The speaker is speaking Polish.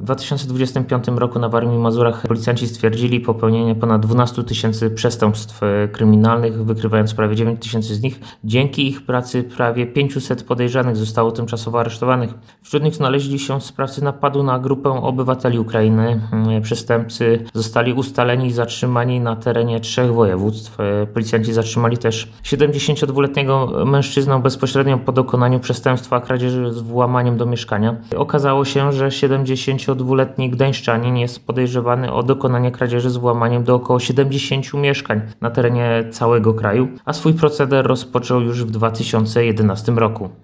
2025 roku na Warmii i Mazurach policjanci stwierdzili popełnienie ponad 12 000 przestępstw kryminalnych, wykrywając prawie 9 000 z nich. Dzięki ich pracy prawie 500 podejrzanych zostało tymczasowo aresztowanych. Wśród nich znaleźli się sprawcy napadu na grupę obywateli Ukrainy. Przestępcy zostali ustaleni i zatrzymani na terenie 3 województw. Policjanci zatrzymali też 72-letniego mężczyznę bezpośrednio po dokonaniu przestępstwa kradzieży z włamaniem do mieszkania. Okazało się, że 72-letni gdańszczanin jest podejrzewany o dokonanie kradzieży z włamaniem do około 70 mieszkań na terenie całego kraju, a swój proceder rozpoczął już w 2011 roku.